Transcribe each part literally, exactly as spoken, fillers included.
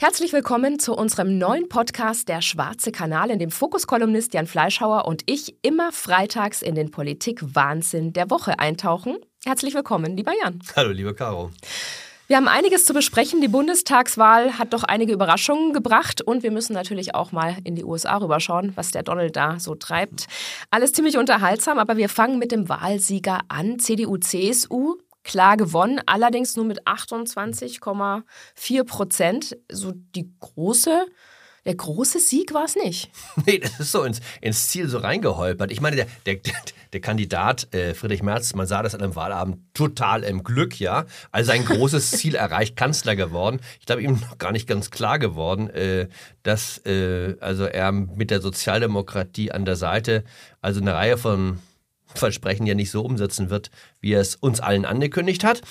Herzlich willkommen zu unserem neuen Podcast Der Schwarze Kanal, in dem Fokus-Kolumnist Jan Fleischhauer und ich immer freitags in den Politik-Wahnsinn der Woche eintauchen. Herzlich willkommen, lieber Jan. Hallo, liebe Caro. Wir haben einiges zu besprechen. Die Bundestagswahl hat doch einige Überraschungen gebracht und wir müssen natürlich auch mal in die U S A rüberschauen, was der Donald da so treibt. Alles ziemlich unterhaltsam, aber wir fangen mit dem Wahlsieger an, C D U C S U. Klar gewonnen, allerdings nur mit achtundzwanzig Komma vier Prozent. So die große, der große Sieg war es nicht. Nee, das ist so ins, ins Ziel so reingeholpert. Ich meine, der, der, der Kandidat äh, Friedrich Merz, man sah das an einem Wahlabend, total im Glück, ja. Also ein großes Ziel erreicht, Kanzler geworden. Ich glaube, ihm noch gar nicht ganz klar geworden, äh, dass äh, also er mit der Sozialdemokratie an der Seite also eine Reihe von Versprechen ja nicht so umsetzen wird, wie er es uns allen angekündigt hat.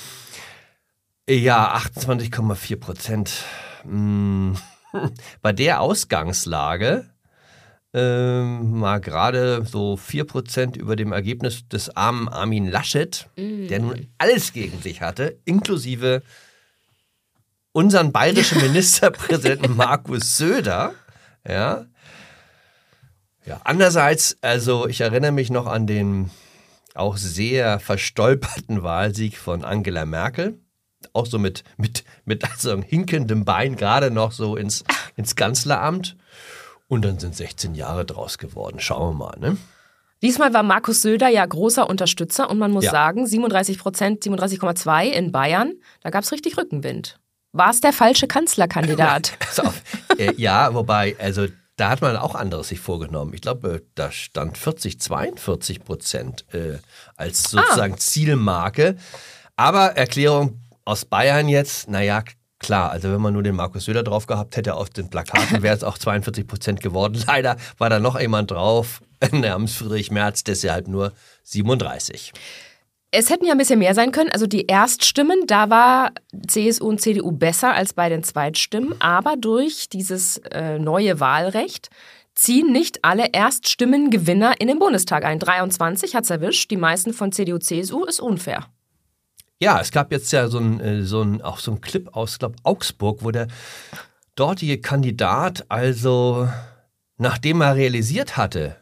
Ja, achtundzwanzig Komma vier Prozent. Hm. Bei der Ausgangslage ähm, mal gerade so vier Prozent über dem Ergebnis des armen Armin Laschet, mm. der nun alles gegen sich hatte, inklusive unseren bayerischen Ministerpräsidenten Markus Söder, ja. Ja, andererseits, also ich erinnere mich noch an den auch sehr verstolperten Wahlsieg von Angela Merkel. Auch so mit, mit, mit also einem hinkendem Bein gerade noch so ins, ins Kanzleramt. Und dann sind sechzehn Jahre draus geworden. Schauen wir mal, ne? Diesmal war Markus Söder ja großer Unterstützer und man muss ja. sagen, siebenunddreißig Prozent, siebenunddreißig Komma zwei in Bayern, da gab es richtig Rückenwind. War es der falsche Kanzlerkandidat? Also, äh, ja, wobei, also da hat man auch anderes sich vorgenommen. Ich glaube, da stand vierzig, zweiundvierzig Prozent äh, als sozusagen ah. Zielmarke. Aber Erklärung aus Bayern jetzt, naja, klar, also wenn man nur den Markus Söder drauf gehabt hätte auf den Plakaten, wäre es auch zweiundvierzig Prozent geworden. Leider war da noch jemand drauf, namens Friedrich Merz, deshalb nur siebenunddreißig. Es hätten ja ein bisschen mehr sein können. Also die Erststimmen, da war C S U und C D U besser als bei den Zweitstimmen. Aber durch dieses äh, neue Wahlrecht ziehen nicht alle Erststimmen-Gewinner in den Bundestag ein. dreiundzwanzig hat es erwischt. Die meisten von C D U, C S U ist unfair. Ja, es gab jetzt ja so ein, so ein, auch so ein Clip aus, glaube Augsburg, wo der dortige Kandidat, also nachdem er realisiert hatte,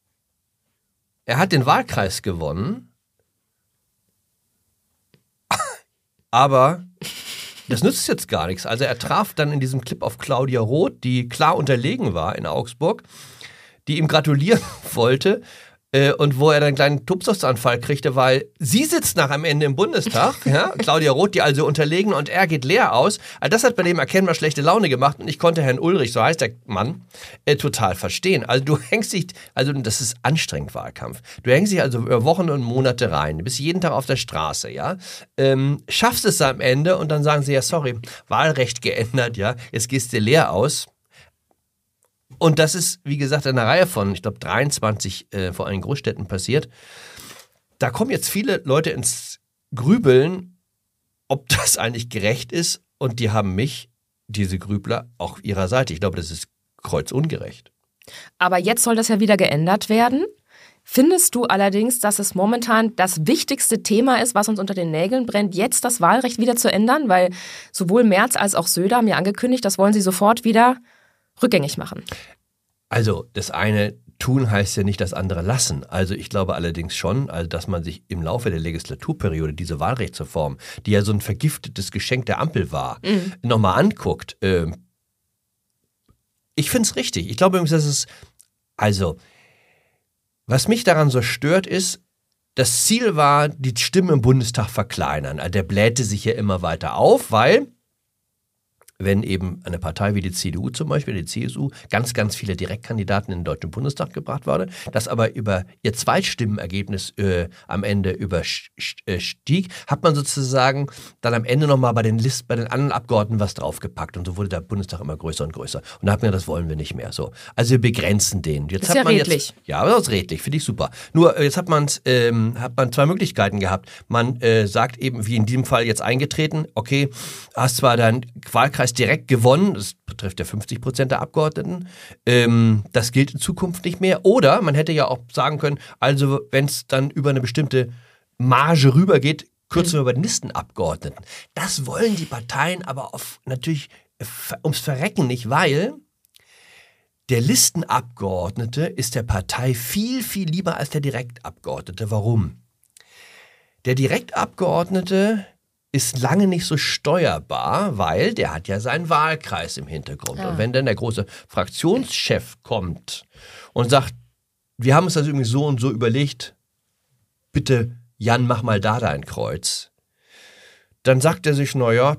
er hat den Wahlkreis gewonnen, aber das nützt jetzt gar nichts. Also er traf dann in diesem Clip auf Claudia Roth, die klar unterlegen war in Augsburg, die ihm gratulieren wollte äh, und wo er dann einen kleinen Tobsuchtsanfall kriegte, weil sie sitzt nach am Ende im Bundestag, ja, Claudia Roth, die also unterlegen und er geht leer aus. Also das hat bei dem erkennbar schlechte Laune gemacht und ich konnte Herrn Ulrich, so heißt der Mann, äh, total verstehen. Also du hängst dich, also das ist anstrengend, Wahlkampf. Du hängst dich also über Wochen und Monate rein, du bist jeden Tag auf der Straße, ja, ähm, schaffst es am Ende und dann sagen sie, ja sorry, Wahlrecht geändert, ja, jetzt gehst du leer aus. Und das ist, wie gesagt, in einer Reihe von, ich glaube, dreiundzwanzig äh, vor allem Großstädten passiert. Da kommen jetzt viele Leute ins Grübeln, ob das eigentlich gerecht ist. Und die haben mich, diese Grübler, auch ihrer Seite. Ich glaube, das ist kreuzungerecht. Aber jetzt soll das ja wieder geändert werden. Findest du allerdings, dass es momentan das wichtigste Thema ist, was uns unter den Nägeln brennt, jetzt das Wahlrecht wieder zu ändern? Weil sowohl Merz als auch Söder haben ja angekündigt, das wollen sie sofort wieder rückgängig machen. Also das eine tun heißt ja nicht das andere lassen. Also ich glaube allerdings schon, also dass man sich im Laufe der Legislaturperiode diese Wahlrechtsreform, die ja so ein vergiftetes Geschenk der Ampel war, mhm. nochmal anguckt. Ähm, ich finde es richtig. Ich glaube übrigens, dass es, also was mich daran so stört ist, das Ziel war, die Stimmen im Bundestag verkleinern. Also der blähte sich ja immer weiter auf, weil wenn eben eine Partei wie die C D U zum Beispiel, die C S U, ganz, ganz viele Direktkandidaten in den Deutschen Bundestag gebracht wurde, das aber über ihr Zweitstimmenergebnis äh, am Ende überstieg, hat man sozusagen dann am Ende nochmal bei den List, bei den anderen Abgeordneten was draufgepackt und so wurde der Bundestag immer größer und größer. Und da hat man gesagt, das wollen wir nicht mehr. So. Also wir begrenzen den. Jetzt ist hat ja man redlich. Jetzt, ja, das ist redlich, finde ich super. Nur jetzt hat, man's, ähm, hat man zwei Möglichkeiten gehabt. Man äh, sagt eben, wie in diesem Fall jetzt eingetreten, okay, hast zwar deinen Wahlkreis direkt gewonnen, das betrifft ja fünfzig Prozent der Abgeordneten, ähm, das gilt in Zukunft nicht mehr. Oder man hätte ja auch sagen können, also wenn es dann über eine bestimmte Marge rübergeht, kürzen wir bei den Listenabgeordneten. Das wollen die Parteien aber auf natürlich ums Verrecken nicht, weil der Listenabgeordnete ist der Partei viel, viel lieber als der Direktabgeordnete. Warum? Der Direktabgeordnete ist lange nicht so steuerbar, weil der hat ja seinen Wahlkreis im Hintergrund. Ja. Und wenn dann der große Fraktionschef kommt und sagt, wir haben uns das irgendwie so und so überlegt, bitte Jan, mach mal da dein Kreuz, dann sagt er sich, naja,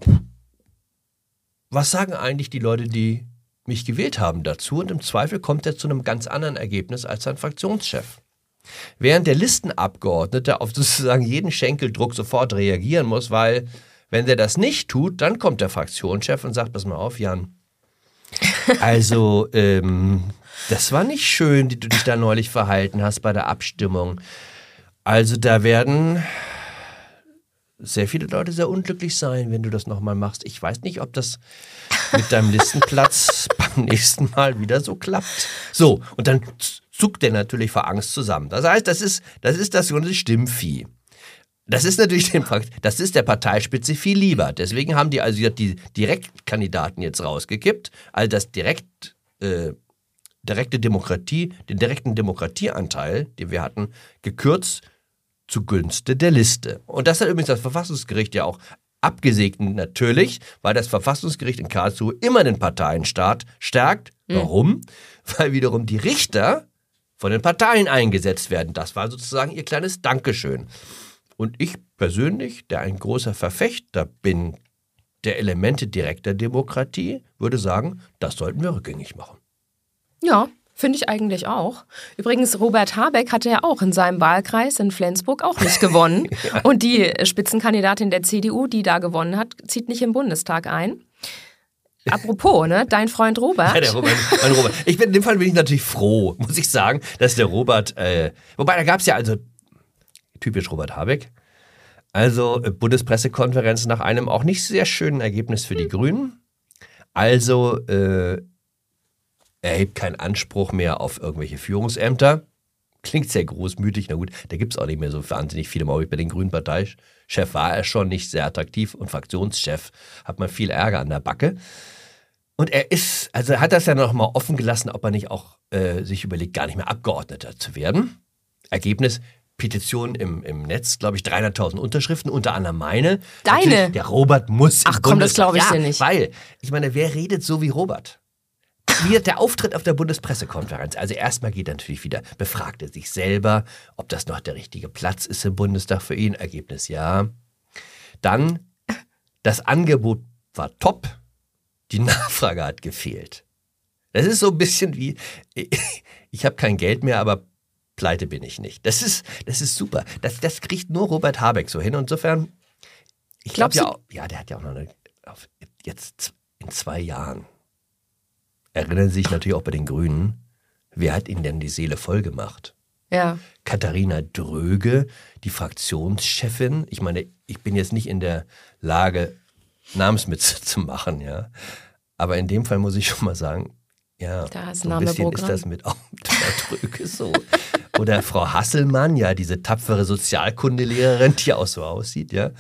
was sagen eigentlich die Leute, die mich gewählt haben dazu? Und im Zweifel kommt er zu einem ganz anderen Ergebnis als sein Fraktionschef. Während der Listenabgeordnete auf sozusagen jeden Schenkeldruck sofort reagieren muss, weil wenn der das nicht tut, dann kommt der Fraktionschef und sagt, pass mal auf, Jan, also ähm, das war nicht schön, wie du dich da neulich verhalten hast bei der Abstimmung. Also da werden sehr viele Leute sehr unglücklich sein, wenn du das nochmal machst. Ich weiß nicht, ob das mit deinem Listenplatz beim nächsten Mal wieder so klappt. So, und dann zuckt der natürlich vor Angst zusammen. Das heißt, das ist das, ist das ganze Stimmvieh. Das ist natürlich dem, das ist der Parteispitze viel lieber. Deswegen haben die also die Direktkandidaten jetzt rausgekippt, all das direkt, äh, direkte Demokratie, den direkten Demokratieanteil, den wir hatten, gekürzt zugunsten der Liste. Und das hat übrigens das Verfassungsgericht ja auch abgesegnet, natürlich, weil das Verfassungsgericht in Karlsruhe immer den Parteienstaat stärkt. Mhm. Warum? Weil wiederum die Richter von den Parteien eingesetzt werden. Das war sozusagen ihr kleines Dankeschön. Und ich persönlich, der ein großer Verfechter bin der Elemente direkter Demokratie, würde sagen, das sollten wir rückgängig machen. Ja, finde ich eigentlich auch. Übrigens, Robert Habeck hatte ja auch in seinem Wahlkreis in Flensburg auch nicht gewonnen. Ja. Und die Spitzenkandidatin der C D U, die da gewonnen hat, zieht nicht im Bundestag ein. Apropos, ne, dein Freund Robert. Ja, der Robert, mein Robert. Ich bin, in dem Fall bin ich natürlich froh, muss ich sagen, dass der Robert, äh, wobei da gab es ja also, typisch Robert Habeck, also äh, Bundespressekonferenz nach einem auch nicht sehr schönen Ergebnis für die Grünen. Also, äh, er hebt keinen Anspruch mehr auf irgendwelche Führungsämter. Klingt sehr großmütig. Na gut, da gibt es auch nicht mehr so wahnsinnig viele. Bei den Grünen Parteichef war er schon nicht sehr attraktiv und Fraktionschef hat man viel Ärger an der Backe. Und er ist, also er hat das ja noch mal offen gelassen, ob er nicht auch äh, sich überlegt, gar nicht mehr Abgeordneter zu werden. Ergebnis, Petition im, im Netz, glaube ich, dreihunderttausend Unterschriften, unter anderem meine. Deine? Natürlich, der Robert muss Ach komm, das glaube ich dir nicht. Weil, ich meine, wer redet so wie Robert? Wie der Auftritt auf der Bundespressekonferenz. Also erstmal geht er natürlich wieder, befragt er sich selber, ob das noch der richtige Platz ist im Bundestag für ihn. Ergebnis ja. Dann, das Angebot war top, die Nachfrage hat gefehlt. Das ist so ein bisschen wie, ich habe kein Geld mehr, aber pleite bin ich nicht. Das ist, das ist super. Das, das kriegt nur Robert Habeck so hin. Und insofern, ich glaube ja, ja, der hat ja auch noch eine, jetzt in zwei Jahren, erinnern Sie sich natürlich auch bei den Grünen, wer hat Ihnen denn die Seele voll gemacht? Ja. Katharina Dröge, die Fraktionschefin. Ich meine, ich bin jetzt nicht in der Lage, Namenswitze zu machen, ja. Aber in dem Fall muss ich schon mal sagen, ja, da ist so ein bisschen ist das mit auch mit Frau Dröge so. Oder Frau Hasselmann, ja, diese tapfere Sozialkundelehrerin, die auch so aussieht, ja.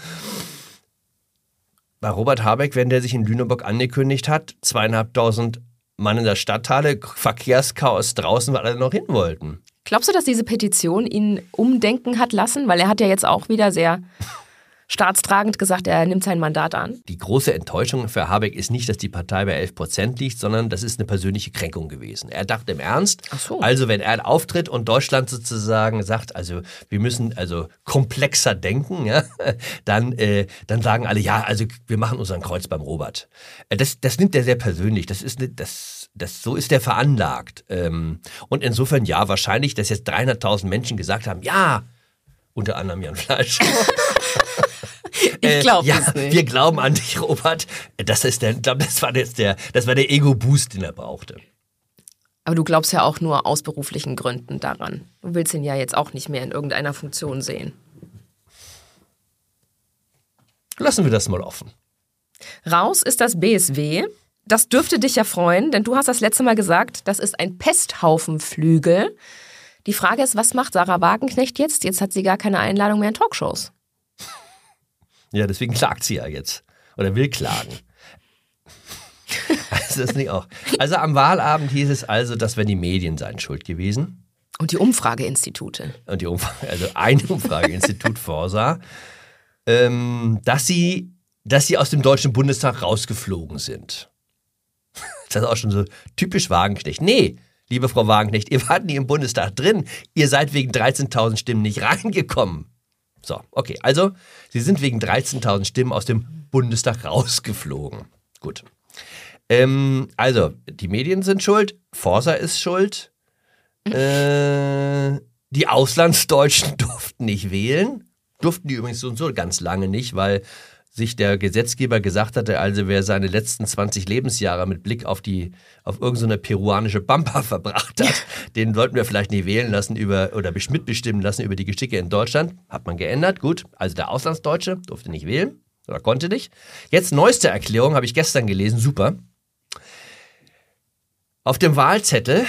Bei Robert Habeck, wenn der sich in Lüneburg angekündigt hat, zweieinhalbtausend Mann in der Stadthalle, Verkehrschaos draußen, weil alle noch hin wollten. Glaubst du, dass diese Petition ihn umdenken hat lassen? Weil er hat ja jetzt auch wieder sehr staatstragend gesagt, er nimmt sein Mandat an. Die große Enttäuschung für Habeck ist nicht, dass die Partei bei elf Prozent liegt, sondern das ist eine persönliche Kränkung gewesen. Er dachte im Ernst, Ach so. Also wenn er auftritt und Deutschland sozusagen sagt, also wir müssen also komplexer denken, ja, dann, äh, dann sagen alle, ja, also wir machen unseren Kreuz beim Robert. Das, das nimmt er sehr persönlich. Das ist, das, das, so ist er veranlagt. Und insofern ja, wahrscheinlich, dass jetzt dreihunderttausend Menschen gesagt haben, ja, unter anderem Jan Fleisch. Ich glaube äh, ja, das nicht. Wir glauben an dich, Robert. Das ist der, glaub, das war jetzt der, das war der Ego-Boost, den er brauchte. Aber du glaubst ja auch nur aus beruflichen Gründen daran. Du willst ihn ja jetzt auch nicht mehr in irgendeiner Funktion sehen. Lassen wir das mal offen. Raus ist das B S W. Das dürfte dich ja freuen, denn du hast das letzte Mal gesagt, das ist ein Pesthaufenflügel. Die Frage ist, was macht Sarah Wagenknecht jetzt? Jetzt hat sie gar keine Einladung mehr in Talkshows. Ja, deswegen klagt sie ja jetzt. Oder will klagen. Ist das nicht auch? Also am Wahlabend hieß es also, das wären die Medien seien schuld gewesen. Und die Umfrageinstitute. Und die Umfrage, also ein Umfrageinstitut Forsa, ähm, dass sie, dass sie aus dem Deutschen Bundestag rausgeflogen sind. Das ist auch schon so typisch Wagenknecht. Nee, liebe Frau Wagenknecht, ihr wart nie im Bundestag drin. Ihr seid wegen dreizehntausend Stimmen nicht reingekommen. So, okay, also sie sind wegen dreizehntausend Stimmen aus dem Bundestag rausgeflogen. Gut. Ähm, also, die Medien sind schuld, Forsa ist schuld, äh, die Auslandsdeutschen durften nicht wählen. Durften die übrigens so und so ganz lange nicht, weil sich der Gesetzgeber gesagt hatte, also wer seine letzten zwanzig Lebensjahre mit Blick auf die auf irgendeine peruanische Pampa verbracht hat, den sollten wir vielleicht nicht wählen lassen über oder mitbestimmen lassen über die Geschicke in Deutschland. Hat man geändert, gut. Also der Auslandsdeutsche durfte nicht wählen oder konnte nicht. Jetzt neueste Erklärung, habe ich gestern gelesen, super. Auf dem Wahlzettel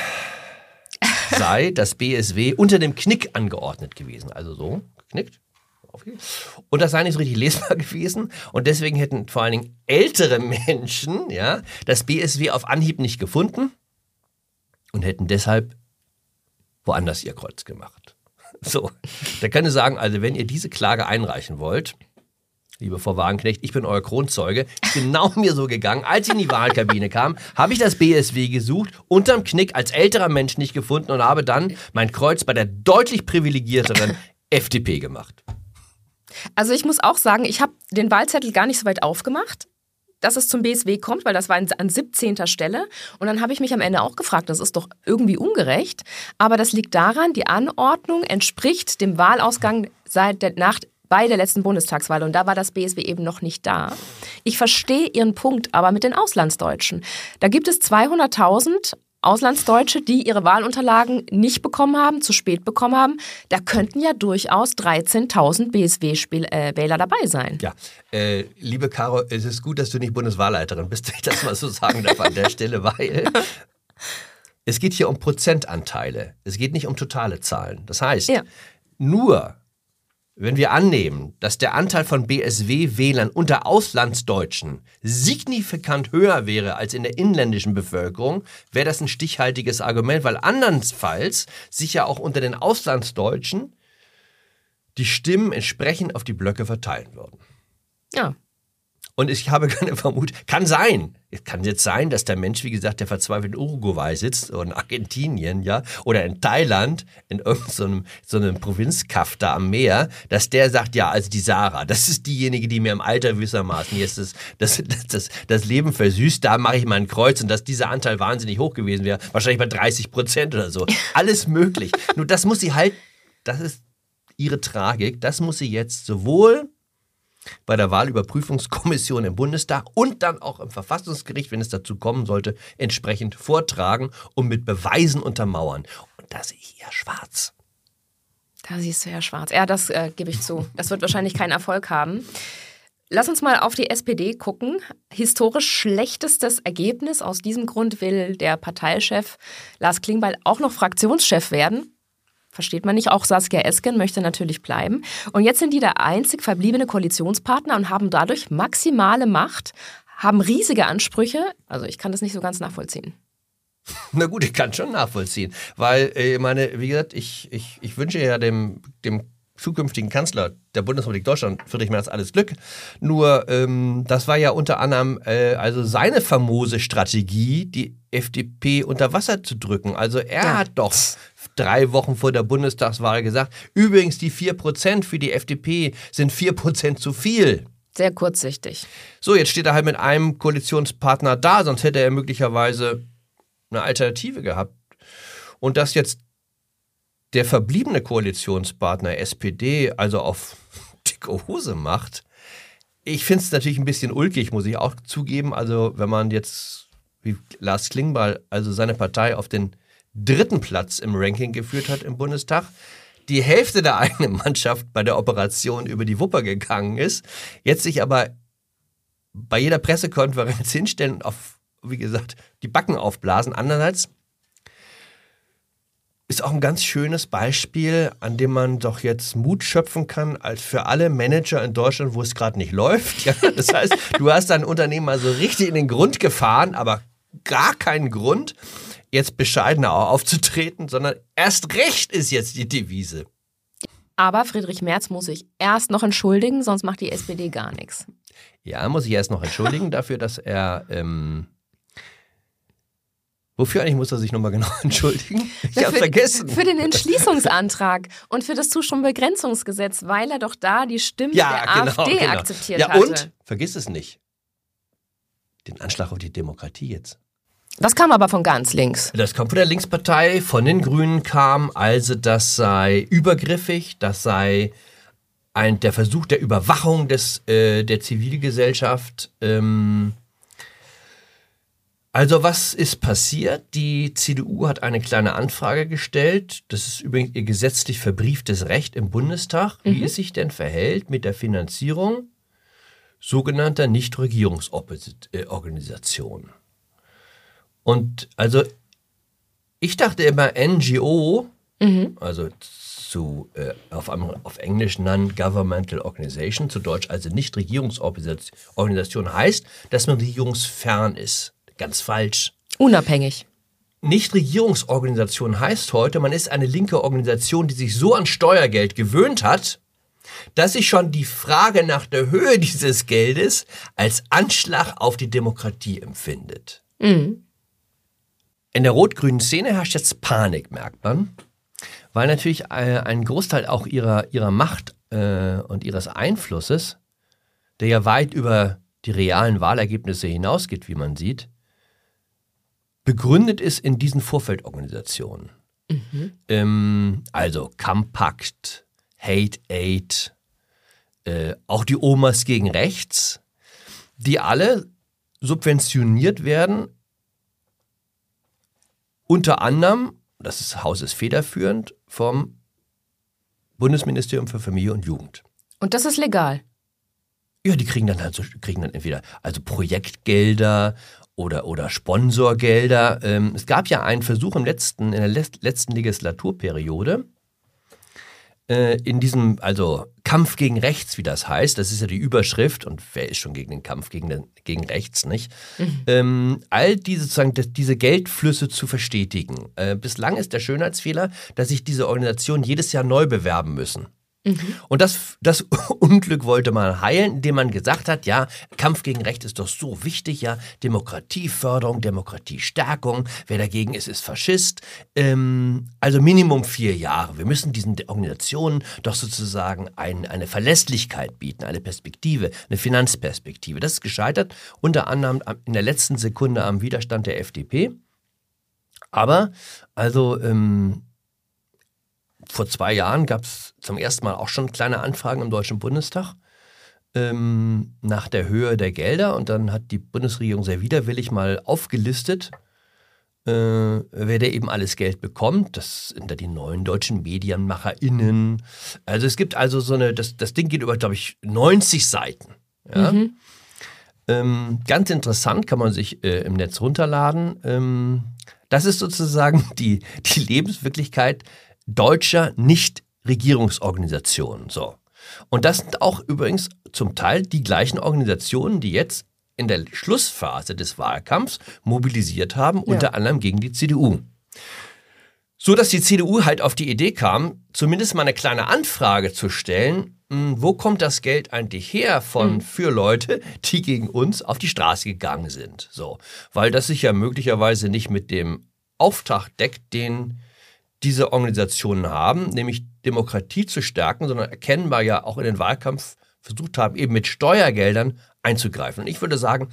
sei das B S W unter dem Knick angeordnet gewesen. Also so, geknickt. Und das sei nicht so richtig lesbar gewesen. Und deswegen hätten vor allen Dingen ältere Menschen ja, das B S W auf Anhieb nicht gefunden und hätten deshalb woanders ihr Kreuz gemacht. So, da kann ich sagen, also wenn ihr diese Klage einreichen wollt, liebe Frau Wagenknecht, ich bin euer Kronzeuge, ist genau mir so gegangen. Als ich in die Wahlkabine kam, habe ich das B S W gesucht, unterm Knick als älterer Mensch nicht gefunden und habe dann mein Kreuz bei der deutlich privilegierteren F D P gemacht. Also ich muss auch sagen, ich habe den Wahlzettel gar nicht so weit aufgemacht, dass es zum B S W kommt, weil das war an siebzehnter Stelle. Und dann habe ich mich am Ende auch gefragt, das ist doch irgendwie ungerecht. Aber das liegt daran, die Anordnung entspricht dem Wahlausgang seit der Nacht bei der letzten Bundestagswahl. Und da war das B S W eben noch nicht da. Ich verstehe Ihren Punkt aber mit den Auslandsdeutschen. Da gibt es zweihunderttausend Auslandsdeutsche, die ihre Wahlunterlagen nicht bekommen haben, zu spät bekommen haben. Da könnten ja durchaus dreizehntausend B S W-Wähler dabei sein. Ja, äh, liebe Caro, es ist gut, dass du nicht Bundeswahlleiterin bist, wenn ich das mal so sagen darf an der Stelle, weil es geht hier um Prozentanteile. Es geht nicht um totale Zahlen. Das heißt, ja. nur wenn wir annehmen, dass der Anteil von B S W-Wählern unter Auslandsdeutschen signifikant höher wäre als in der inländischen Bevölkerung, wäre das ein stichhaltiges Argument, weil andernfalls sich ja auch unter den Auslandsdeutschen die Stimmen entsprechend auf die Blöcke verteilen würden. Ja. Und ich habe keine Vermutung, kann sein, es kann jetzt sein, dass der Mensch, wie gesagt, der verzweifelt in Uruguay sitzt oder in Argentinien, ja, oder in Thailand, in irgendeinem so einem Provinzkaff da am Meer, dass der sagt, ja, also die Sarah, das ist diejenige, die mir im Alter gewissermaßen jetzt das, das, das, das, das Leben versüßt, da mache ich mal ein Kreuz und dass dieser Anteil wahnsinnig hoch gewesen wäre, wahrscheinlich bei dreißig Prozent oder so. Alles möglich. Nur das muss sie halt, das ist ihre Tragik, das muss sie jetzt sowohl bei der Wahlüberprüfungskommission im Bundestag und dann auch im Verfassungsgericht, wenn es dazu kommen sollte, entsprechend vortragen und mit Beweisen untermauern. Und da sehe ich eher schwarz. Da siehst du ja schwarz. Ja, das äh, gebe ich zu. Das wird wahrscheinlich keinen Erfolg haben. Lass uns mal auf die S P D gucken. Historisch schlechtestes Ergebnis. Aus diesem Grund will der Parteichef Lars Klingbeil auch noch Fraktionschef werden. Versteht man nicht. Auch Saskia Esken möchte natürlich bleiben. Und jetzt sind die der einzig verbliebene Koalitionspartner und haben dadurch maximale Macht, haben riesige Ansprüche. Also ich kann das nicht so ganz nachvollziehen. Na gut, ich kann schon nachvollziehen. Weil, ich meine, wie gesagt, ich, ich, ich wünsche ja dem, dem zukünftigen Kanzler der Bundesrepublik Deutschland, Friedrich Merz, alles Glück. Nur, ähm, das war ja unter anderem äh, also seine famose Strategie, die F D P unter Wasser zu drücken. Also er ja. hat doch drei Wochen vor der Bundestagswahl gesagt, übrigens die vier Prozent für die F D P sind vier Prozent zu viel. Sehr kurzsichtig. So, jetzt steht er halt mit einem Koalitionspartner da, sonst hätte er möglicherweise eine Alternative gehabt. Und dass jetzt der verbliebene Koalitionspartner S P D also auf dicke Hose macht, ich finde es natürlich ein bisschen ulkig, muss ich auch zugeben. Also wenn man jetzt, wie Lars Klingbeil, also seine Partei auf den dritten Platz im Ranking geführt hat im Bundestag, die Hälfte der eigenen Mannschaft bei der Operation über die Wupper gegangen ist, jetzt sich aber bei jeder Pressekonferenz hinstellen und auf, wie gesagt, die Backen aufblasen. Andererseits ist auch ein ganz schönes Beispiel, an dem man doch jetzt Mut schöpfen kann, als für alle Manager in Deutschland, wo es gerade nicht läuft. Ja, das heißt, du hast dein Unternehmen mal so richtig in den Grund gefahren, aber gar keinen Grund, jetzt bescheidener aufzutreten, sondern erst recht ist jetzt die Devise. Aber Friedrich Merz muss sich erst noch entschuldigen, sonst macht die S P D gar nichts. Ja, muss ich erst noch entschuldigen dafür, dass er... Ähm, wofür eigentlich muss er sich nochmal genau entschuldigen? Ich Na, hab's für, vergessen. Für den Entschließungsantrag und für das Zustimmungsbegrenzungsgesetz, weil er doch da die Stimmen ja, der genau, AfD genau. akzeptiert ja, hatte. Und, vergiss es nicht, den Anschlag auf die Demokratie jetzt. Das kam aber von ganz links. Das kommt von der Linkspartei, von den Grünen kam, also das sei übergriffig, das sei ein, der Versuch der Überwachung des, äh, der Zivilgesellschaft. Ähm, also was ist passiert? Die C D U hat eine kleine Anfrage gestellt. Das ist übrigens ihr gesetzlich verbrieftes Recht im Bundestag, wie mhm. es sich denn verhält mit der Finanzierung sogenannter Nichtregierungsorganisationen. Und also ich dachte immer N G O, mhm. also zu, äh, auf, auf Englisch Non-Governmental Organization, zu Deutsch also Nichtregierungsorganisation, heißt, dass man regierungsfern ist. Ganz falsch. Unabhängig. Nichtregierungsorganisation heißt heute, man ist eine linke Organisation, die sich so an Steuergeld gewöhnt hat, dass sich schon die Frage nach der Höhe dieses Geldes als Anschlag auf die Demokratie empfindet. Mhm. In der rot-grünen Szene herrscht jetzt Panik, merkt man, weil natürlich ein Großteil auch ihrer, ihrer Macht äh, und ihres Einflusses, der ja weit über die realen Wahlergebnisse hinausgeht, wie man sieht, begründet ist in diesen Vorfeldorganisationen. Mhm. Ähm, also Kampakt, Hate Aid, äh, auch die Omas gegen Rechts, die alle subventioniert werden. Unter anderem, das Haus ist federführend, vom Bundesministerium für Familie und Jugend. Und das ist legal? Ja, die kriegen dann halt so, kriegen dann entweder also Projektgelder oder, oder Sponsorgelder. Ähm, es gab ja einen Versuch im letzten, in der letzten Legislaturperiode, äh, in diesem, also Kampf gegen Rechts, wie das heißt, das ist ja die Überschrift, und wer ist schon gegen den Kampf gegen, den, gegen Rechts, nicht? Mhm. Ähm, all diese, sozusagen, diese Geldflüsse zu verstetigen. Äh, bislang ist der Schönheitsfehler, dass sich diese Organisationen jedes Jahr neu bewerben müssen. Mhm. Und das, das Unglück wollte man heilen, indem man gesagt hat, ja, Kampf gegen Recht ist doch so wichtig, ja, Demokratieförderung, Demokratiestärkung, wer dagegen ist, ist Faschist. Ähm, also Minimum vier Jahre. Wir müssen diesen Organisationen doch sozusagen ein, eine Verlässlichkeit bieten, eine Perspektive, eine Finanzperspektive. Das ist gescheitert, unter anderem in der letzten Sekunde am Widerstand der F D P. Aber, also, ähm, vor zwei Jahren gab es zum ersten Mal auch schon kleine Anfragen im Deutschen Bundestag ähm, nach der Höhe der Gelder. Und dann hat die Bundesregierung sehr widerwillig mal aufgelistet, äh, wer da eben alles Geld bekommt. Das sind da die neuen deutschen MedienmacherInnen. Also es gibt also so eine, das, das Ding geht über, glaube ich, neunzig Seiten. Ja? Mhm. Ähm, ganz interessant, kann man sich äh, im Netz runterladen. Ähm, das ist sozusagen die, die Lebenswirklichkeit deutscher Nichtregierungsorganisationen. So. Und das sind auch übrigens zum Teil die gleichen Organisationen, die jetzt in der Schlussphase des Wahlkampfs mobilisiert haben, ja. unter anderem gegen die C D U. So dass die C D U halt auf die Idee kam, zumindest mal eine kleine Anfrage zu stellen, mh, wo kommt das Geld eigentlich her von, mhm. für Leute, die gegen uns auf die Straße gegangen sind. So. Weil das sich ja möglicherweise nicht mit dem Auftrag deckt, den diese Organisationen haben, nämlich Demokratie zu stärken, sondern erkennbar ja auch in den Wahlkampf versucht haben, eben mit Steuergeldern einzugreifen. Und ich würde sagen,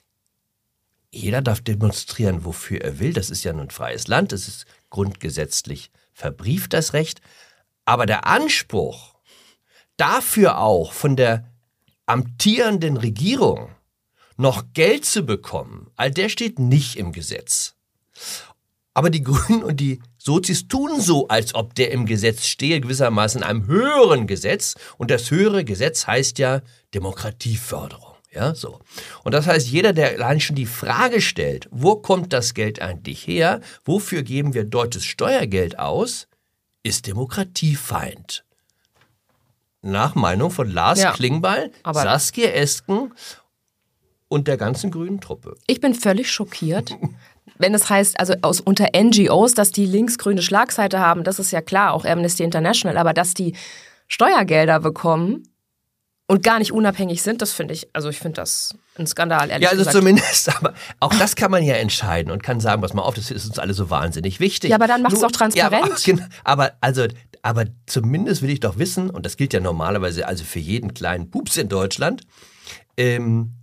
jeder darf demonstrieren, wofür er will. Das ist ja ein freies Land, das ist grundgesetzlich verbrieft, das Recht. Aber der Anspruch, dafür auch von der amtierenden Regierung noch Geld zu bekommen, all der steht nicht im Gesetz. Aber die Grünen und die Sozis tun so, als ob der im Gesetz stehe, gewissermaßen in einem höheren Gesetz. Und das höhere Gesetz heißt ja Demokratieförderung. Ja, so. Und das heißt, jeder, der allein schon die Frage stellt, wo kommt das Geld eigentlich her, wofür geben wir deutsches Steuergeld aus, ist Demokratiefeind. Nach Meinung von Lars ja, Klingbeil, Saskia Esken und der ganzen grünen Truppe. Ich bin völlig schockiert. Wenn es heißt, also aus unter N G Os, dass die linksgrüne Schlagseite haben, das ist ja klar, auch Amnesty International, aber dass die Steuergelder bekommen und gar nicht unabhängig sind, das finde ich, also ich finde das ein Skandal, ehrlich Ja, also gesagt. zumindest, aber auch das kann man ja entscheiden und kann sagen, pass mal auf, das ist uns alle so wahnsinnig wichtig. Ja, aber dann macht es Nur- doch transparent. Ja, aber, aber, also, aber zumindest will ich doch wissen, und das gilt ja normalerweise also für jeden kleinen Pups in Deutschland, ähm,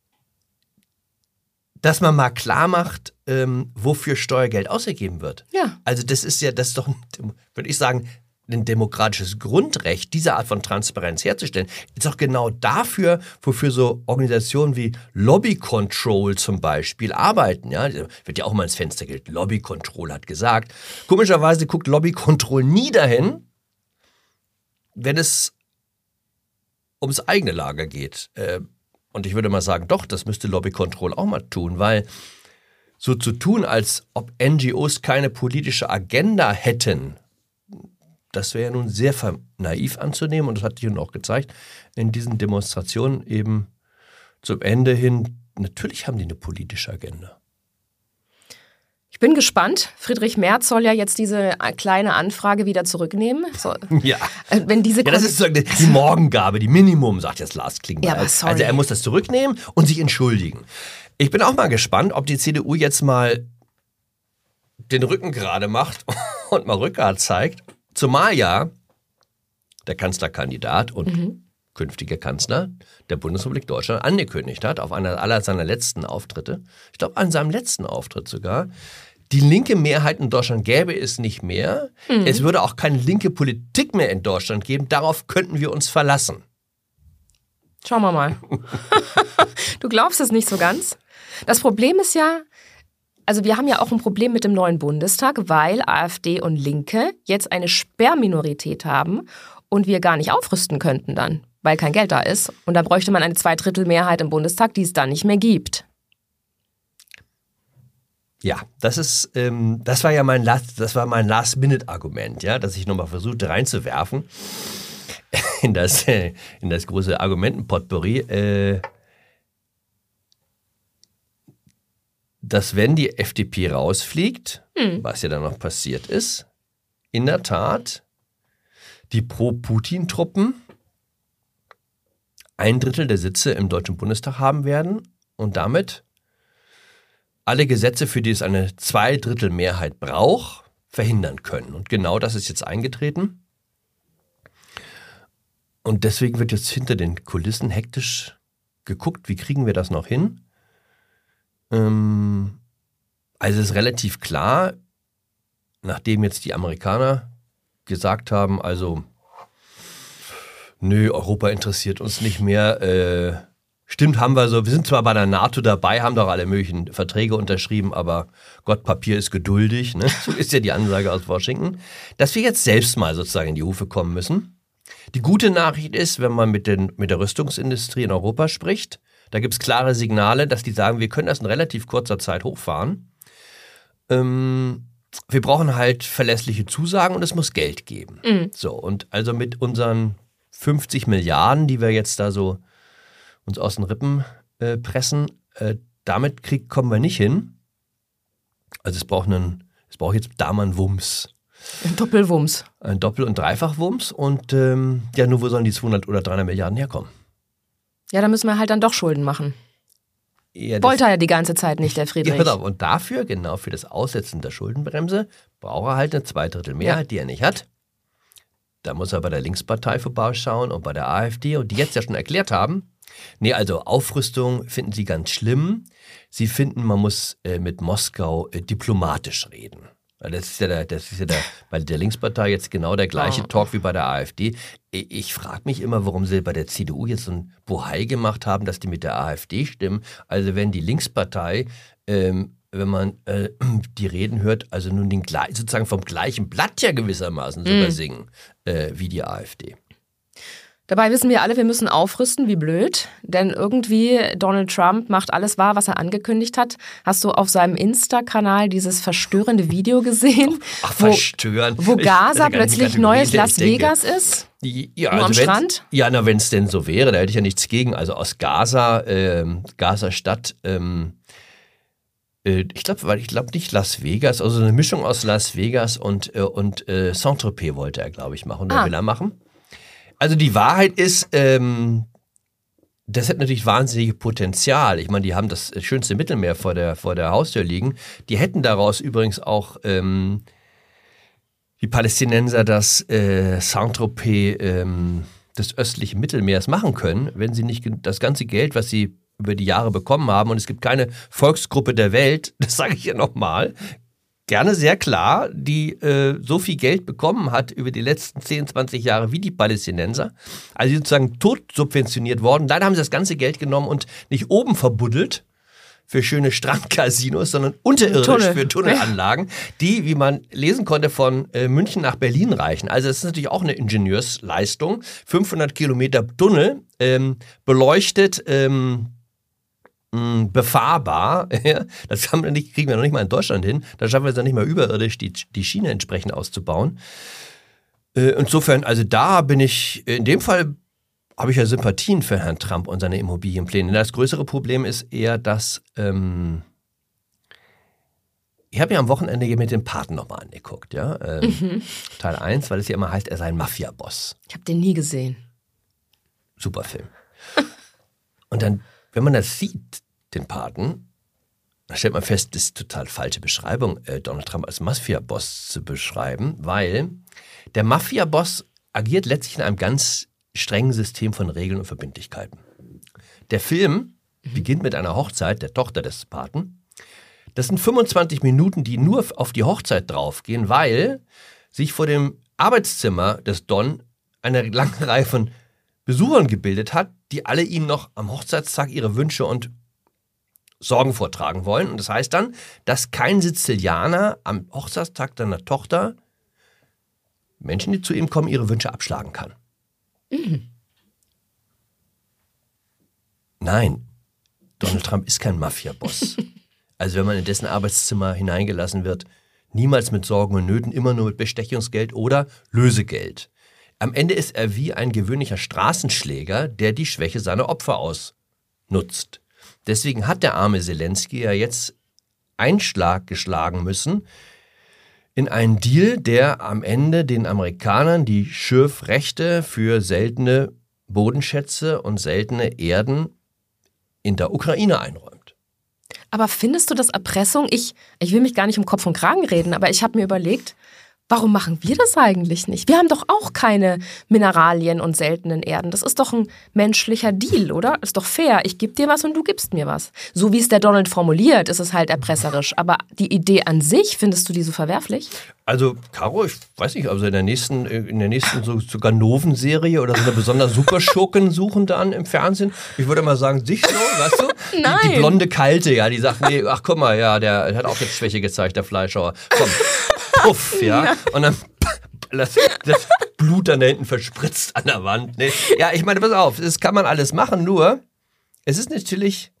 dass man mal klar macht, ähm, wofür Steuergeld ausgegeben wird. Ja. Also das ist ja, das ist doch, würde ich sagen, ein demokratisches Grundrecht, diese Art von Transparenz herzustellen, ist auch genau dafür, wofür so Organisationen wie Lobby Control zum Beispiel arbeiten. Ja, wird ja auch mal ins Fenster gelegt. Lobby Control hat gesagt. Komischerweise guckt Lobby Control nie dahin, wenn es ums eigene Lager geht. Und ich würde mal sagen, doch, das müsste Lobby Control auch mal tun, weil so zu tun, als ob N G Os keine politische Agenda hätten, das wäre ja nun sehr naiv anzunehmen und das hat sich nun auch gezeigt in diesen Demonstrationen eben zum Ende hin. Natürlich haben die eine politische Agenda. Ich bin gespannt. Friedrich Merz soll ja jetzt diese kleine Anfrage wieder zurücknehmen. So, Ja. äh, wenn diese Ja, das ist sozusagen die Morgengabe, die Minimum, sagt jetzt Lars Klingbeil. Ja, aber sorry. Also er muss das zurücknehmen und sich entschuldigen. Ich bin auch mal gespannt, ob die C D U jetzt mal den Rücken gerade macht und mal Rückgrat zeigt. Zumal ja der Kanzlerkandidat und mhm. künftiger Kanzler der Bundesrepublik Deutschland angekündigt hat, auf einer aller seiner letzten Auftritte, ich glaube an seinem letzten Auftritt sogar, die linke Mehrheit in Deutschland gäbe es nicht mehr. Mhm. Es würde auch keine linke Politik mehr in Deutschland geben. Darauf könnten wir uns verlassen. Schauen wir mal. Du glaubst es nicht so ganz. Das Problem ist ja, also wir haben ja auch ein Problem mit dem neuen Bundestag, weil AfD und Linke jetzt eine Sperrminorität haben und wir gar nicht aufrüsten könnten dann, weil kein Geld da ist. Und dann bräuchte man eine Zweidrittelmehrheit im Bundestag, die es dann nicht mehr gibt. Ja, das ist, ähm, das war ja mein Last, das war mein Last-Minute-Argument, ja, dass ich nochmal versuchte reinzuwerfen in das, äh, in das große Argumentenpotpourri. Äh, dass wenn die F D P rausfliegt, hm. was ja dann noch passiert ist, in der Tat die Pro-Putin-Truppen ein Drittel der Sitze im Deutschen Bundestag haben werden und damit alle Gesetze, für die es eine Zweidrittelmehrheit braucht, verhindern können. Und genau das ist jetzt eingetreten. Und deswegen wird jetzt hinter den Kulissen hektisch geguckt, wie kriegen wir das noch hin? Also es ist relativ klar, nachdem jetzt die Amerikaner gesagt haben, also nö, Europa interessiert uns nicht mehr, äh, stimmt, haben wir so, wir sind zwar bei der NATO dabei, haben doch alle möglichen Verträge unterschrieben, aber Gott, Papier ist geduldig, ne? So ist ja die Ansage aus Washington, dass wir jetzt selbst mal sozusagen in die Hufe kommen müssen. Die gute Nachricht ist, wenn man mit, den, mit der Rüstungsindustrie in Europa spricht, da gibt es klare Signale, dass die sagen, wir können das in relativ kurzer Zeit hochfahren. Ähm, wir brauchen halt verlässliche Zusagen und es muss Geld geben. Mhm. So, und also mit unseren fünfzig Milliarden, die wir jetzt da so uns aus den Rippen äh, pressen, äh, damit krieg, kommen wir nicht hin. Also es braucht einen, es braucht jetzt da mal einen Wumms. Ein Doppelwumms. Ein Doppel- und Dreifachwumms und ähm, ja, nur wo sollen die zweihundert oder dreihundert Milliarden herkommen? Ja, da müssen wir halt dann doch Schulden machen. Ja, Wollte er ja die ganze Zeit nicht, der Friedrich. Ja, und dafür, genau für das Aussetzen der Schuldenbremse, braucht er halt eine Zweidrittelmehrheit, ja. die er nicht hat. Da muss er bei der Linkspartei vorbeischauen und bei der AfD und die jetzt ja schon erklärt haben, nee, also Aufrüstung finden sie ganz schlimm. Sie finden, man muss äh, mit Moskau äh, diplomatisch reden. Das ist ja, der, das ist ja der, bei der Linkspartei jetzt genau der gleiche oh. Talk wie bei der AfD. Ich frage mich immer, warum sie bei der C D U jetzt so ein Bohai gemacht haben, dass die mit der AfD stimmen. Also wenn die Linkspartei, ähm, wenn man äh, die Reden hört, also nun den, sozusagen vom gleichen Blatt ja gewissermaßen sogar mm. singen, äh, wie die AfD. Dabei wissen wir alle, wir müssen aufrüsten, wie blöd. Denn irgendwie Donald Trump macht alles wahr, was er angekündigt hat. Hast du auf seinem Insta-Kanal dieses verstörende Video gesehen? Ach, verstörend. Wo, wo Gaza ich, plötzlich neues Las Vegas ist? Ja, Nur also am Strand? Ja, na, wenn es denn so wäre, da hätte ich ja nichts gegen. Also aus Gaza, ähm, Gaza-Stadt, ähm, äh, ich glaube ich glaub nicht Las Vegas, also eine Mischung aus Las Vegas und, äh, und äh, Saint-Tropez wollte er, glaube ich, machen. Oder Ah. will er machen. Also die Wahrheit ist, ähm, das hat natürlich wahnsinniges Potenzial. Ich meine, die haben das schönste Mittelmeer vor der, vor der Haustür liegen. Die hätten daraus übrigens auch ähm, die Palästinenser das äh, Saint-Tropez ähm, des östlichen Mittelmeers machen können, wenn sie nicht das ganze Geld, was sie über die Jahre bekommen haben, und es gibt keine Volksgruppe der Welt, das sage ich ja nochmal, gerne sehr klar, die äh, so viel Geld bekommen hat über die letzten zehn, zwanzig Jahre wie die Palästinenser. Also die sozusagen tot subventioniert worden. Leider haben sie das ganze Geld genommen und nicht oben verbuddelt für schöne Strandcasinos, sondern unterirdisch Tunnel. für Tunnelanlagen, die, wie man lesen konnte, von äh, München nach Berlin reichen. Also das ist natürlich auch eine Ingenieursleistung. fünfhundert Kilometer Tunnel, ähm, beleuchtet, ähm, befahrbar, das haben wir nicht, kriegen wir noch nicht mal in Deutschland hin, da schaffen wir es noch nicht mal überirdisch, die, die Schiene entsprechend auszubauen. Insofern, also da bin ich, in dem Fall habe ich ja Sympathien für Herrn Trump und seine Immobilienpläne. Das größere Problem ist eher, dass ähm, ich habe mir am Wochenende mit dem Paten nochmal angeguckt, ja, ähm, mhm. Teil eins, weil es ja immer heißt, er sei ein Mafia-Boss. Ich habe den nie gesehen. Super Film. Und dann, wenn man das sieht, den Paten, dann stellt man fest, das ist eine total falsche Beschreibung, äh, Donald Trump als Mafia-Boss zu beschreiben, weil der Mafia-Boss agiert letztlich in einem ganz strengen System von Regeln und Verbindlichkeiten. Der Film mhm. beginnt mit einer Hochzeit der Tochter des Paten. Das sind fünfundzwanzig Minuten, die nur auf die Hochzeit draufgehen, weil sich vor dem Arbeitszimmer des Don eine lange Reihe von Besuchern gebildet hat, die alle ihm noch am Hochzeitstag ihre Wünsche und Sorgen vortragen wollen. Und das heißt dann, dass kein Sizilianer am Hochzeitstag seiner Tochter Menschen, die zu ihm kommen, ihre Wünsche abschlagen kann. Mhm. Nein, Donald Trump ist kein Mafia-Boss. Also wenn man in dessen Arbeitszimmer hineingelassen wird, niemals mit Sorgen und Nöten, immer nur mit Bestechungsgeld oder Lösegeld. Am Ende ist er wie ein gewöhnlicher Straßenschläger, der die Schwäche seiner Opfer ausnutzt. Deswegen hat der arme Zelensky ja jetzt Einschlag geschlagen müssen in einen Deal, der am Ende den Amerikanern die Schürfrechte für seltene Bodenschätze und seltene Erden in der Ukraine einräumt. Aber findest du das Erpressung? Ich, ich will mich gar nicht um Kopf und Kragen reden, aber ich habe mir überlegt, warum machen wir das eigentlich nicht? Wir haben doch auch keine Mineralien und seltenen Erden. Das ist doch ein menschlicher Deal, oder? Ist doch fair. Ich gebe dir was und du gibst mir was. So wie es der Donald formuliert, ist es halt erpresserisch. Aber die Idee an sich, findest du die so verwerflich? Also, Caro, ich weiß nicht, also in der nächsten, in der nächsten so, so Ganoven-Serie oder so eine besonders Superschurken suchen dann im Fernsehen. Ich würde mal sagen, sich so, weißt du? Nein. Die, die blonde Kalte, ja, die sagt, nee, ach guck mal, ja, der hat auch jetzt Schwäche gezeigt, der Fleischhauer. Komm. Puff, ja, und dann das, das Blut dann da hinten verspritzt an der Wand. Nee. Ja, ich meine, pass auf, das kann man alles machen, nur es ist natürlich,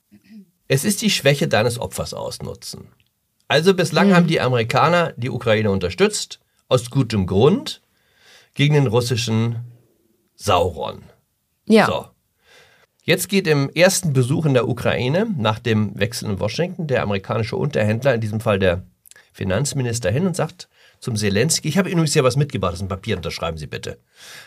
es ist die Schwäche deines Opfers ausnutzen. Also bislang mhm. haben die Amerikaner die Ukraine unterstützt, aus gutem Grund, gegen den russischen Sauron. Ja. So. Jetzt geht im ersten Besuch in der Ukraine, nach dem Wechsel in Washington, der amerikanische Unterhändler, in diesem Fall der Finanzminister, hin und sagt zum Zelensky, ich habe Ihnen übrigens hier was mitgebracht, das ist ein Papier, unterschreiben Sie bitte.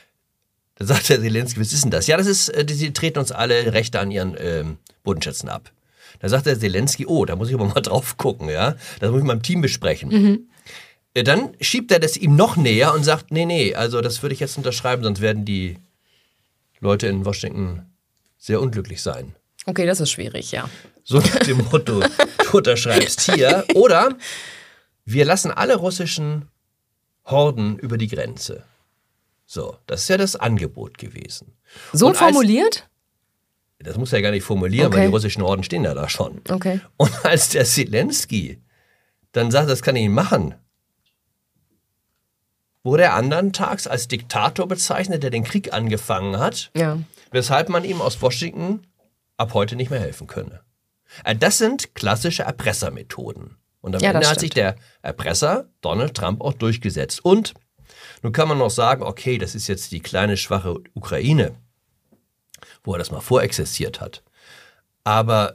Da sagt der Zelensky, was ist denn das? Ja, das ist, Sie treten uns alle Rechte an Ihren ähm, Bodenschätzen ab. Da sagt der Zelensky, oh, da muss ich aber mal drauf gucken, ja, das muss ich mit meinem Team besprechen. Mhm. Dann schiebt er das ihm noch näher und sagt, nee, nee, also das würde ich jetzt unterschreiben, sonst werden die Leute in Washington sehr unglücklich sein. Okay, das ist schwierig, ja. So nach dem Motto, du unterschreibst hier. Oder wir lassen alle russischen Horden über die Grenze. So, das ist ja das Angebot gewesen. So als, formuliert? Das muss er ja gar nicht formulieren, okay. Weil die russischen Horden stehen ja da schon. Okay. Und als der Zelensky dann sagt, das kann ich nicht machen, wurde er anderntags als Diktator bezeichnet, der den Krieg angefangen hat, ja. weshalb man ihm aus Washington ab heute nicht mehr helfen könne. Das sind klassische Erpressermethoden. Und am ja, Ende hat stimmt. sich der Erpresser Donald Trump auch durchgesetzt. Und nun kann man noch sagen, okay, das ist jetzt die kleine, schwache Ukraine, wo er das mal vorexerziert hat. Aber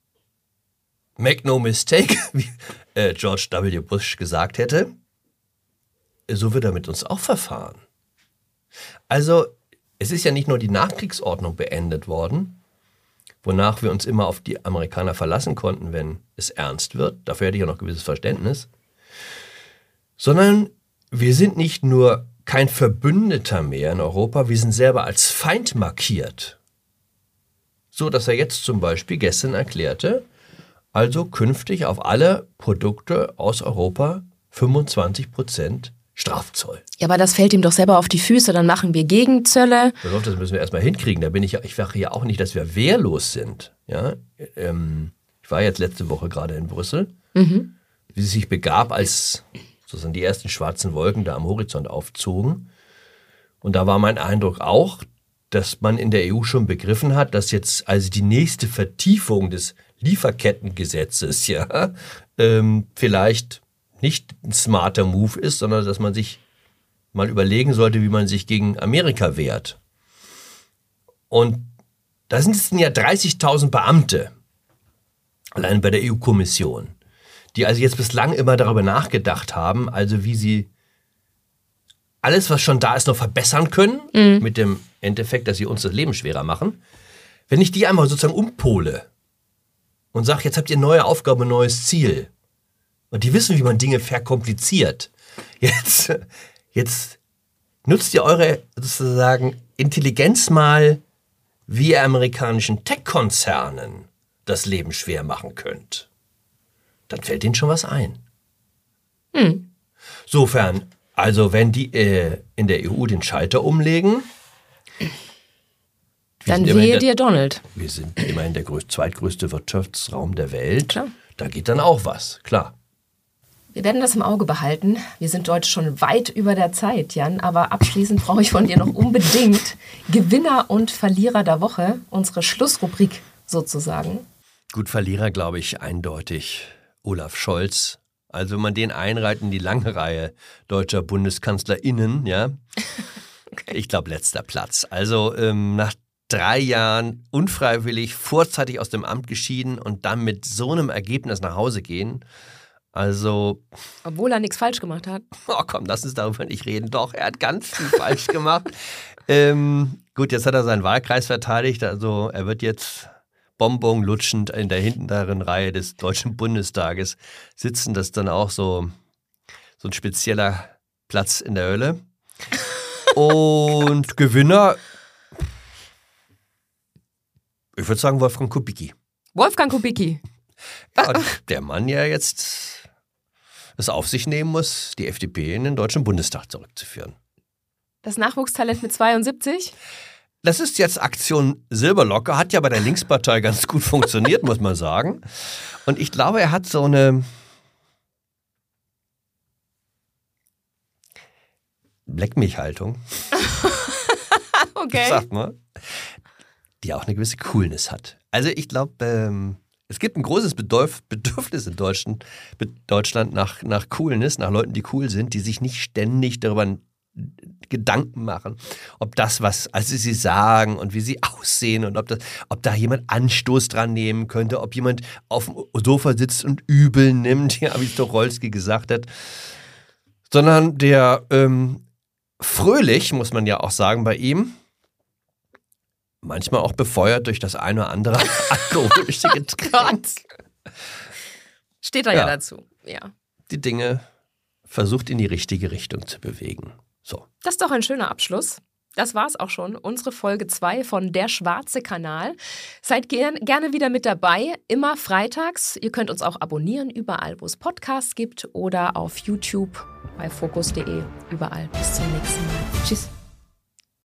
make no mistake, wie äh, George W. Bush gesagt hätte, so wird er mit uns auch verfahren. Also es ist ja nicht nur die Nachkriegsordnung beendet worden, wonach wir uns immer auf die Amerikaner verlassen konnten, wenn es ernst wird. Dafür hätte ich auch noch gewisses Verständnis. Sondern wir sind nicht nur kein Verbündeter mehr in Europa, wir sind selber als Feind markiert. So, dass er jetzt zum Beispiel gestern erklärte, also künftig auf alle Produkte aus Europa fünfundzwanzig Prozent Strafzoll. Ja, aber das fällt ihm doch selber auf die Füße, dann machen wir Gegenzölle. Das müssen wir erstmal hinkriegen. Da bin ich ja, ich sage ja auch nicht, dass wir wehrlos sind. Ja? Ähm, ich war jetzt letzte Woche gerade in Brüssel, mhm. wie es sich begab, als sozusagen die ersten schwarzen Wolken da am Horizont aufzogen. Und da war mein Eindruck auch, dass man in der E U schon begriffen hat, dass jetzt also die nächste Vertiefung des Lieferkettengesetzes ja ähm, vielleicht nicht ein smarter Move ist, sondern dass man sich mal überlegen sollte, wie man sich gegen Amerika wehrt. Und da sind es ja dreißigtausend Beamte, allein bei der E U-Kommission, die also jetzt bislang immer darüber nachgedacht haben, also wie sie alles, was schon da ist, noch verbessern können, mhm. mit dem Endeffekt, dass sie uns das Leben schwerer machen. Wenn ich die einmal sozusagen umpole und sage, jetzt habt ihr neue Aufgabe, neues Ziel, und die wissen, wie man Dinge verkompliziert. Jetzt, jetzt nutzt ihr eure sozusagen Intelligenz mal, wie ihr amerikanischen Tech-Konzernen das Leben schwer machen könnt. Dann fällt ihnen schon was ein. Hm. Sofern, also wenn die äh, in der E U den Schalter umlegen, dann wehe dir Donald. Wir sind immerhin der größ- zweitgrößte Wirtschaftsraum der Welt. Klar. Da geht dann auch was, klar. Wir werden das im Auge behalten. Wir sind heute schon weit über der Zeit, Jan. Aber abschließend brauche ich von dir noch unbedingt Gewinner und Verlierer der Woche. Unsere Schlussrubrik sozusagen. Gut, Verlierer glaube ich eindeutig Olaf Scholz. Also wenn man den einreiht in die lange Reihe deutscher BundeskanzlerInnen, ja, okay. Ich glaube letzter Platz. Also ähm, nach drei Jahren unfreiwillig vorzeitig aus dem Amt geschieden und dann mit so einem Ergebnis nach Hause gehen. Also. Obwohl er nichts falsch gemacht hat. Oh komm, lass uns darüber nicht reden. Doch, er hat ganz viel falsch gemacht. Ähm, gut, jetzt hat er seinen Wahlkreis verteidigt. Also er wird jetzt Bonbon lutschend in der hinteren Reihe des Deutschen Bundestages sitzen. Das ist dann auch so, so ein spezieller Platz in der Hölle. Und Gewinner, ich würde sagen Wolfgang Kubicki. Wolfgang Kubicki. Ja, der Mann ja jetzt es auf sich nehmen muss, die F D P in den Deutschen Bundestag zurückzuführen. Das Nachwuchstalent mit zweiundsiebzig? Das ist jetzt Aktion Silberlocke, hat ja bei der Linkspartei ganz gut funktioniert, muss man sagen. Und ich glaube, er hat so eine Bleckmilchhaltung. Okay. Sagt man. Die auch eine gewisse Coolness hat. Also ich glaube, ähm, es gibt ein großes Bedürf- Bedürfnis in Deutschland, Deutschland nach, nach Coolness, nach Leuten, die cool sind, die sich nicht ständig darüber Gedanken machen, ob das, was also sie sagen und wie sie aussehen und ob, das, ob da jemand Anstoß dran nehmen könnte, ob jemand auf dem Sofa sitzt und übel nimmt, ja, wie es Tucholsky gesagt hat, sondern der ähm, fröhlich, muss man ja auch sagen bei ihm, manchmal auch befeuert durch das eine oder andere alkoholische Getränk. Steht da ja, ja dazu, ja. Die Dinge versucht in die richtige Richtung zu bewegen. So. Das ist doch ein schöner Abschluss. Das war's auch schon. Unsere Folge zwei von Der Schwarze Kanal. Seid gern, gerne wieder mit dabei. Immer freitags. Ihr könnt uns auch abonnieren, überall, wo es Podcasts gibt oder auf YouTube bei fokus punkt de. Überall. Bis zum nächsten Mal. Tschüss.